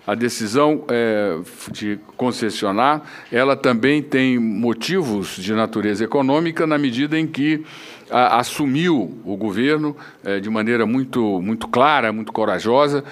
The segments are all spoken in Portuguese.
A decisão de concessionar, ela também tem motivos de natureza econômica, na medida em que assumiu o governo de maneira muito clara, muito corajosa,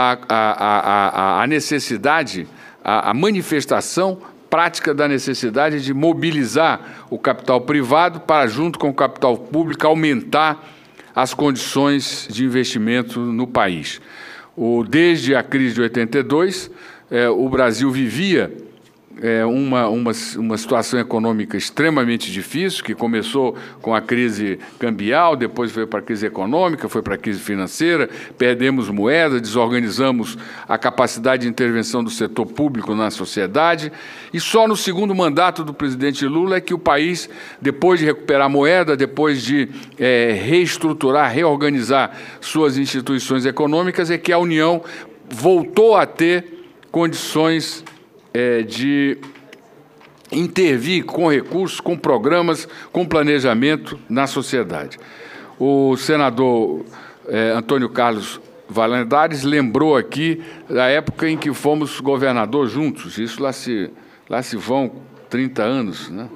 a necessidade, a manifestação prática da necessidade de mobilizar o capital privado para, junto com o capital público, aumentar as condições de investimento no país. Desde a crise de 82, o Brasil vivia uma situação econômica extremamente difícil, que começou com a crise cambial, depois foi para a crise econômica, foi para a crise financeira, perdemos moeda, desorganizamos a capacidade de intervenção do setor público na sociedade, e só no segundo mandato do presidente Lula é que o país, depois de recuperar a moeda, depois de reestruturar, reorganizar suas instituições econômicas, é que a União voltou a ter condições de intervir com recursos, com programas, com planejamento na sociedade. O senador Antônio Carlos Valadares lembrou aqui da época em que fomos governador juntos. Isso lá se vão 30 anos, né?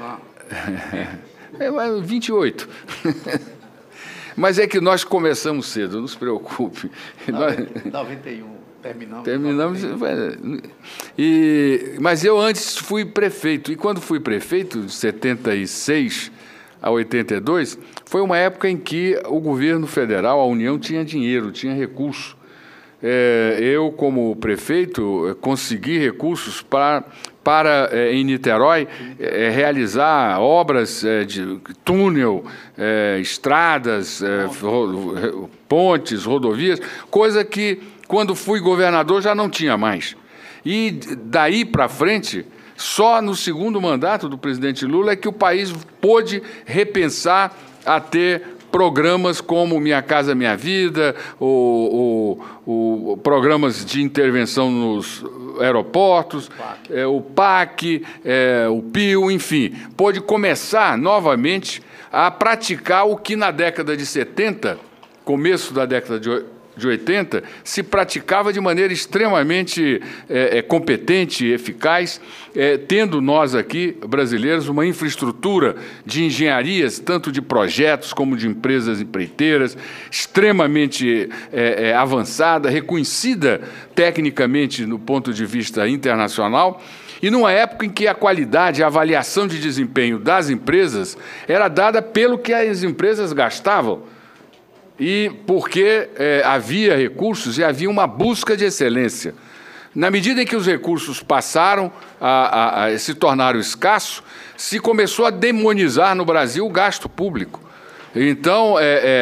28. Mas é que nós começamos cedo, não se preocupe. 91. Terminamos. Mas eu antes fui prefeito, e quando fui prefeito, de 76 a 82, foi uma época em que o governo federal, a União, tinha dinheiro, tinha recurso. Eu, como prefeito, consegui recursos para em Niterói, realizar obras de túnel, estradas, pontes, rodovias, coisa que, quando fui governador, já não tinha mais. E daí para frente, só no segundo mandato do presidente Lula é que o país pôde repensar a ter programas como Minha Casa Minha Vida, programas de intervenção nos aeroportos, o PAC, o PIO, enfim. Pôde começar novamente a praticar o que na década de 70, começo da década de 80, se praticava de maneira extremamente competente e eficaz, tendo nós aqui, brasileiros, uma infraestrutura de engenharias, tanto de projetos como de empresas empreiteiras, extremamente avançada, reconhecida tecnicamente no ponto de vista internacional, e numa época em que a qualidade, a avaliação de desempenho das empresas era dada pelo que as empresas gastavam, e porque havia recursos e havia uma busca de excelência. Na medida em que os recursos passaram a se tornaram escassos, se começou a demonizar no Brasil o gasto público. Então,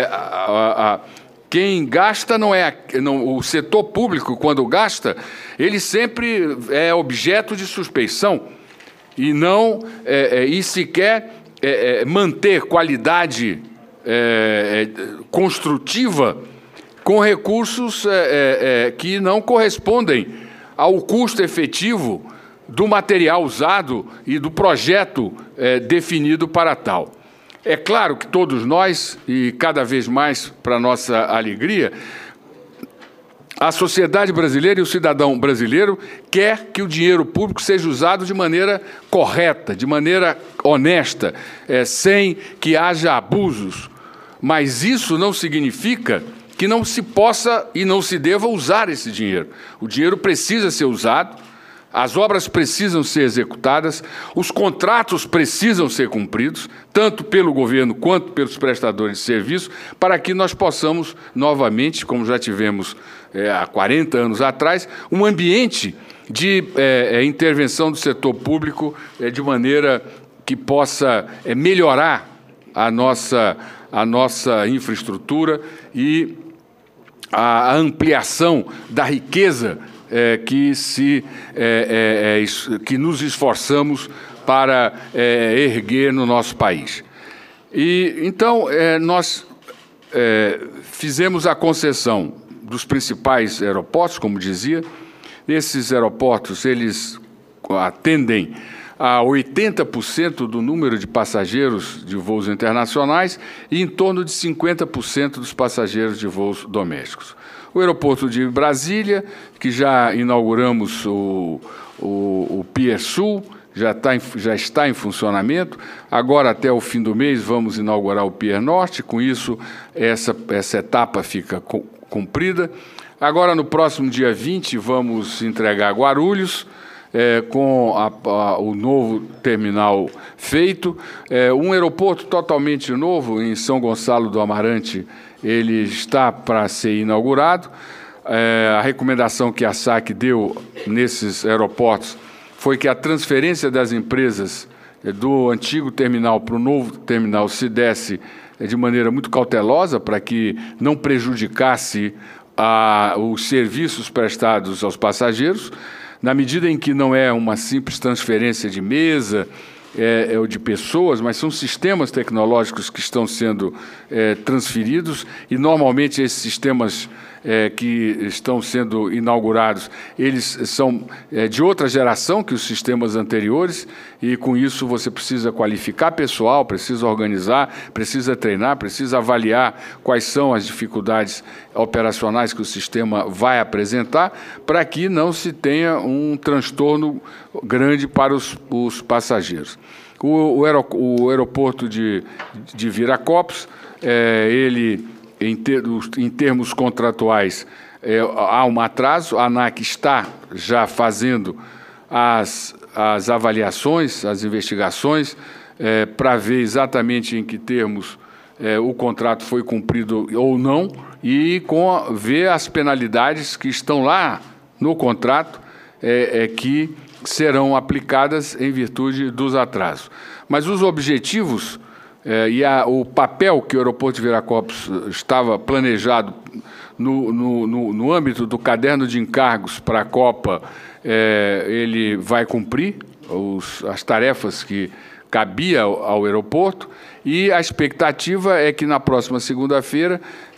quem gasta o setor público, quando gasta, ele sempre é objeto de suspeição e não e sequer manter qualidade construtiva com recursos que não correspondem ao custo efetivo do material usado e do projeto definido para tal. É claro que todos nós, e cada vez mais para nossa alegria, a sociedade brasileira e o cidadão brasileiro quer que o dinheiro público seja usado de maneira correta, de maneira honesta, sem que haja abusos. Mas isso não significa que não se possa e não se deva usar esse dinheiro. O dinheiro precisa ser usado, as obras precisam ser executadas, os contratos precisam ser cumpridos, tanto pelo governo quanto pelos prestadores de serviço, para que nós possamos novamente, como já tivemos há 40 anos atrás, um ambiente de intervenção do setor público de maneira que possa melhorar a nossa infraestrutura e a ampliação da riqueza que nos esforçamos para erguer no nosso país. E então nós fizemos a concessão dos principais aeroportos, como dizia. Esses aeroportos, eles atendem a 80% do número de passageiros de voos internacionais e em torno de 50% dos passageiros de voos domésticos. O aeroporto de Brasília, que já inauguramos o Pier Sul, já está em funcionamento. Agora, até o fim do mês, vamos inaugurar o Pier Norte. Com isso, essa etapa fica cumprida. Agora, no próximo dia 20, vamos entregar Guarulhos, com o novo terminal feito. Um aeroporto totalmente novo em São Gonçalo do Amarante, ele está para ser inaugurado. A recomendação que a SAC deu nesses aeroportos foi que a transferência das empresas do antigo terminal para o novo terminal se desse de maneira muito cautelosa, para que não prejudicasse os serviços prestados aos passageiros, na medida em que não é uma simples transferência de mesa ou de pessoas, mas são sistemas tecnológicos que estão sendo transferidos, e normalmente esses sistemas que estão sendo inaugurados, eles são de outra geração que os sistemas anteriores, e com isso você precisa qualificar pessoal, precisa organizar, precisa treinar, precisa avaliar quais são as dificuldades operacionais que o sistema vai apresentar, para que não se tenha um transtorno grande para os passageiros. O aeroporto de Viracopos, ele, em termos contratuais, há um atraso. A ANAC está já fazendo as avaliações, as investigações, para ver exatamente em que termos o contrato foi cumprido ou não, e ver as penalidades que estão lá no contrato, que serão aplicadas em virtude dos atrasos. Mas os objetivos o papel que o aeroporto de Viracopos estava planejado no âmbito do caderno de encargos para a Copa, ele vai cumprir as tarefas que cabia ao aeroporto, e a expectativa é que na próxima segunda-feira,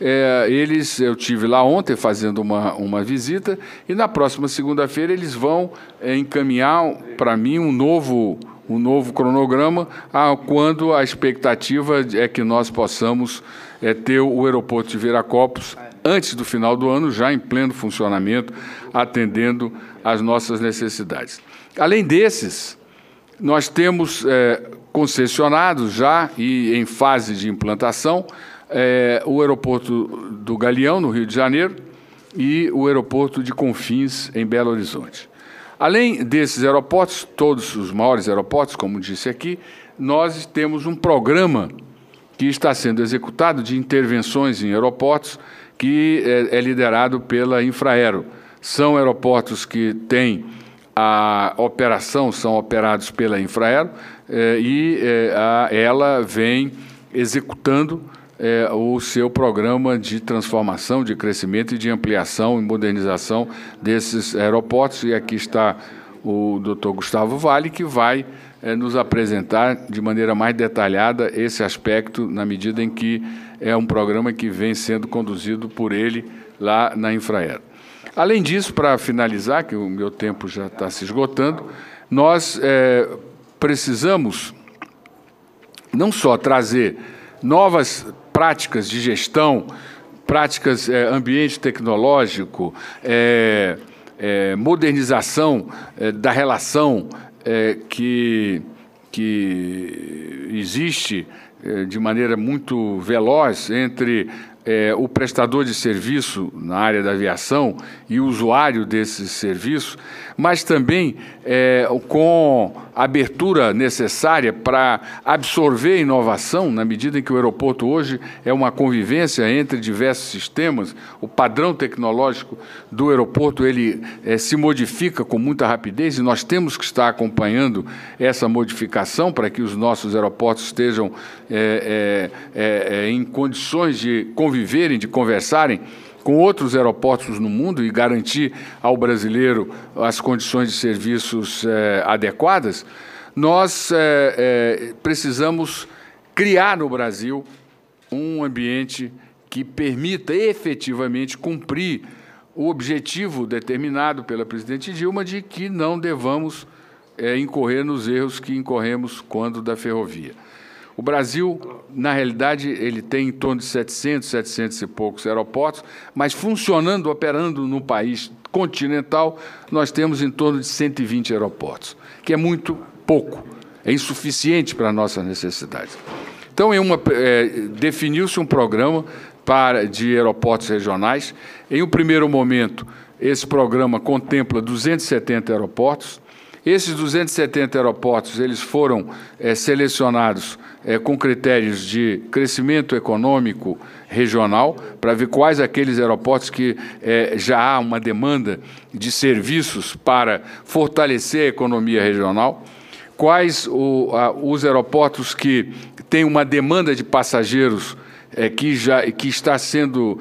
eu tive lá ontem fazendo uma visita, e na próxima segunda-feira eles vão encaminhar para mim um novo cronograma, quando a expectativa é que nós possamos ter o aeroporto de Viracopos antes do final do ano, já em pleno funcionamento, atendendo às nossas necessidades. Além desses, nós temos concessionados já e em fase de implantação o aeroporto do Galeão, no Rio de Janeiro, e o aeroporto de Confins, em Belo Horizonte. Além desses aeroportos, todos os maiores aeroportos, como disse aqui, nós temos um programa que está sendo executado de intervenções em aeroportos, que é liderado pela Infraero. São aeroportos que têm a operação, são operados pela Infraero, ela vem executando o seu programa de transformação, de crescimento e de ampliação e modernização desses aeroportos. E aqui está o Dr. Gustavo Vale, que vai nos apresentar de maneira mais detalhada esse aspecto, na medida em que é um programa que vem sendo conduzido por ele lá na Infraero. Além disso, para finalizar, que o meu tempo já está se esgotando, nós precisamos não só trazer novas práticas de gestão, práticas ambiente tecnológico, modernização da relação que existe de maneira muito veloz entre o prestador de serviço na área da aviação e o usuário desse serviço, mas também com a abertura necessária para absorver inovação, na medida em que o aeroporto hoje é uma convivência entre diversos sistemas. O padrão tecnológico do aeroporto ele se modifica com muita rapidez, e nós temos que estar acompanhando essa modificação para que os nossos aeroportos estejam em condições de conviverem, de conversarem com outros aeroportos no mundo e garantir ao brasileiro as condições de serviços adequadas. Nós precisamos criar no Brasil um ambiente que permita efetivamente cumprir o objetivo determinado pela presidente Dilma de que não devamos incorrer nos erros que incorremos quando da ferrovia. O Brasil, na realidade, ele tem em torno de 700 e poucos aeroportos, mas funcionando, operando no país continental, nós temos em torno de 120 aeroportos, que é muito pouco, é insuficiente para a nossa necessidade. Então, definiu-se um programa de aeroportos regionais. Em um primeiro momento, esse programa contempla 270 aeroportos. Esses 270 aeroportos eles foram selecionados com critérios de crescimento econômico regional, para ver quais aqueles aeroportos que já há uma demanda de serviços para fortalecer a economia regional, quais os aeroportos que têm uma demanda de passageiros que está sendo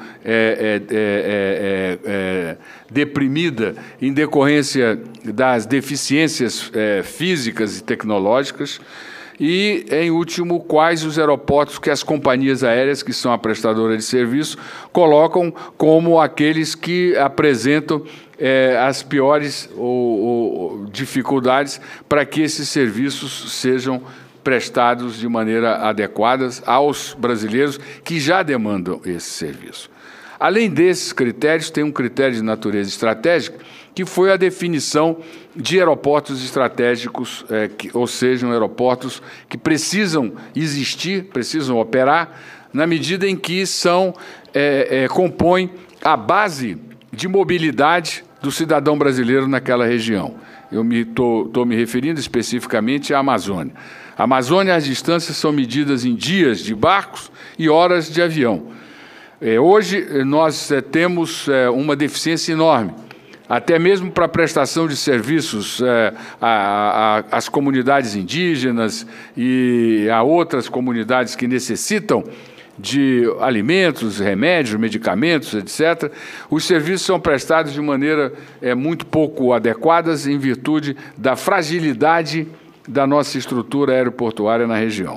deprimida em decorrência das deficiências físicas e tecnológicas, e, em último, quais os aeroportos que as companhias aéreas, que são a prestadora de serviço, colocam como aqueles que apresentam as piores dificuldades para que esses serviços sejam prestados de maneira adequada aos brasileiros que já demandam esse serviço. Além desses critérios, tem um critério de natureza estratégica, que foi a definição de aeroportos estratégicos, ou seja, aeroportos que precisam existir, precisam operar, na medida em que compõem a base de mobilidade do cidadão brasileiro naquela região. Eu estou me referindo especificamente à Amazônia. A Amazônia, as distâncias são medidas em dias de barcos e horas de avião. Hoje, nós temos uma deficiência enorme, até mesmo para a prestação de serviços às comunidades indígenas e a outras comunidades que necessitam de alimentos, remédios, medicamentos, etc. Os serviços são prestados de maneira muito pouco adequadas em virtude da fragilidade da nossa estrutura aeroportuária na região.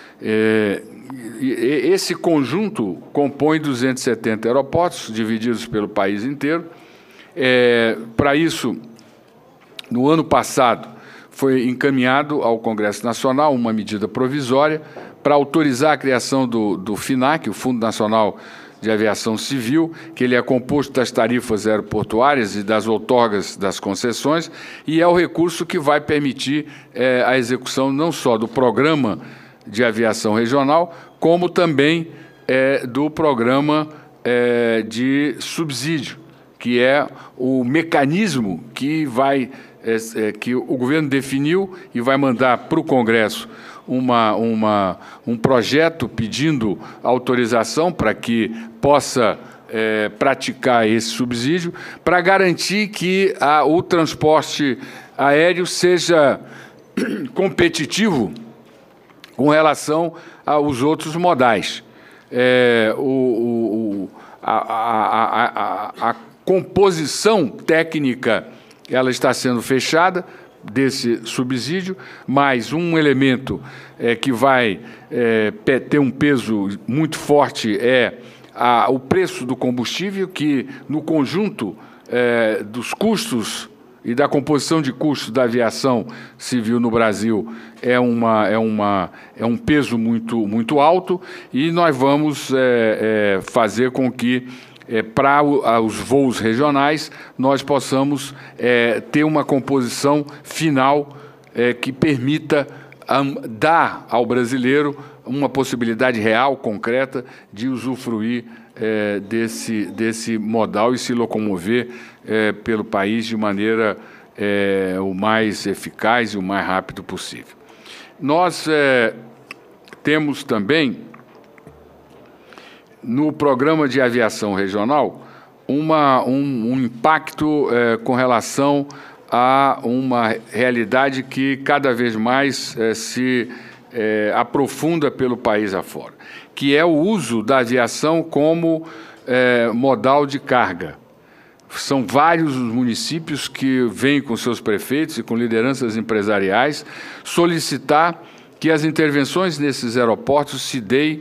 Esse conjunto compõe 270 aeroportos, divididos pelo país inteiro. Para isso, no ano passado, foi encaminhado ao Congresso Nacional uma medida provisória para autorizar a criação do FNAC, o Fundo Nacional de Aviação Civil, que ele é composto das tarifas aeroportuárias e das outorgas das concessões, e é o recurso que vai permitir a execução não só do Programa de Aviação Regional, como também do Programa de Subsídio, que é o mecanismo que que o governo definiu e vai mandar para o Congresso um projeto pedindo autorização para que possa praticar esse subsídio, para garantir que o transporte aéreo seja competitivo com relação aos outros modais. A composição técnica ela está sendo fechada desse subsídio, mas um elemento que vai ter um peso muito forte o preço do combustível, que no conjunto dos custos e da composição de custos da aviação civil no Brasil é um peso muito alto, e nós vamos fazer com que para os voos regionais nós possamos ter uma composição final que permita dar ao brasileiro uma possibilidade real, concreta, de usufruir desse modal e se locomover pelo país de maneira o mais eficaz e o mais rápido possível. Nós temos também, no Programa de Aviação Regional, um impacto com relação a uma realidade que cada vez mais se aprofunda pelo país afora, que é o uso da aviação como modal de carga. São vários os municípios que vêm com seus prefeitos e com lideranças empresariais solicitar que as intervenções nesses aeroportos se deem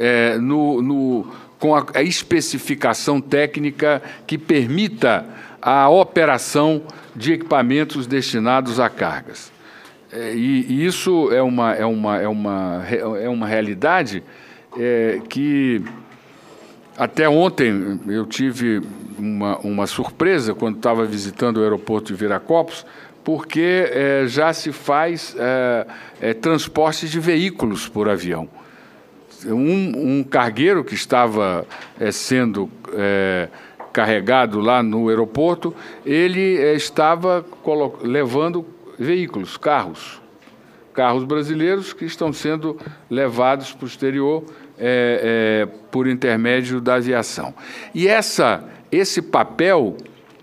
com a especificação técnica que permita a operação de equipamentos destinados a cargas. E isso é uma realidade que até ontem eu tive uma surpresa quando estava visitando o aeroporto de Viracopos, porque já se faz transporte de veículos por avião. Um cargueiro que estava sendo carregado lá no aeroporto, ele estava levando veículos, carros brasileiros que estão sendo levados para o exterior por intermédio da aviação. E esse papel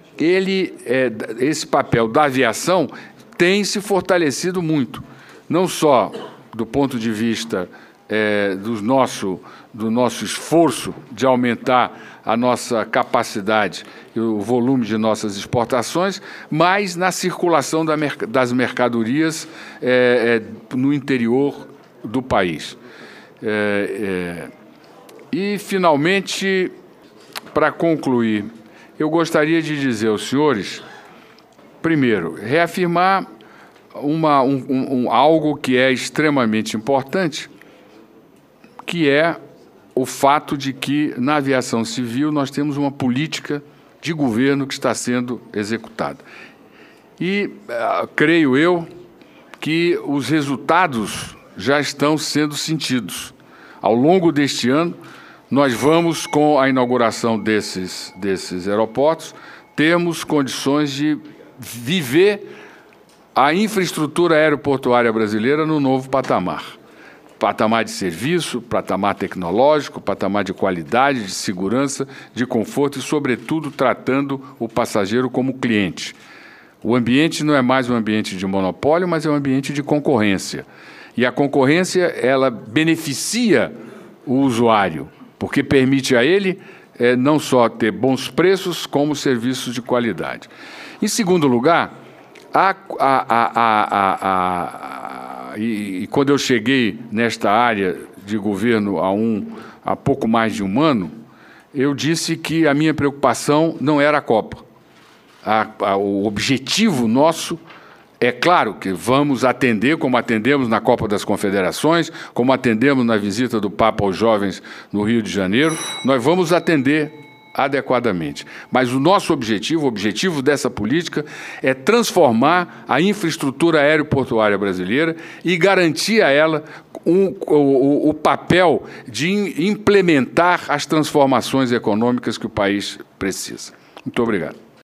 da aviação tem se fortalecido muito, não só do ponto de vista do nosso esforço de aumentar a nossa capacidade e o volume de nossas exportações, mas na circulação das mercadorias no interior do país. E, finalmente, para concluir, eu gostaria de dizer aos senhores, primeiro, reafirmar algo que é extremamente importante, que é o fato de que, na aviação civil, nós temos uma política de governo que está sendo executada. E creio eu que os resultados já estão sendo sentidos. Ao longo deste ano, nós vamos, com a inauguração desses aeroportos, termos condições de viver a infraestrutura aeroportuária brasileira no novo patamar. Patamar de serviço, patamar tecnológico, patamar de qualidade, de segurança, de conforto e, sobretudo, tratando o passageiro como cliente. O ambiente não é mais um ambiente de monopólio, mas é um ambiente de concorrência. E a concorrência, ela beneficia o usuário, porque permite a ele não só ter bons preços, como serviços de qualidade. Em segundo lugar, e quando eu cheguei nesta área de governo há pouco mais de um ano, eu disse que a minha preocupação não era a Copa. O objetivo nosso é claro que vamos atender, como atendemos na Copa das Confederações, como atendemos na visita do Papa aos jovens no Rio de Janeiro, nós vamos atender adequadamente. Mas o nosso objetivo, o objetivo dessa política, é transformar a infraestrutura aeroportuária brasileira e garantir a ela o papel de implementar as transformações econômicas que o país precisa. Muito obrigado.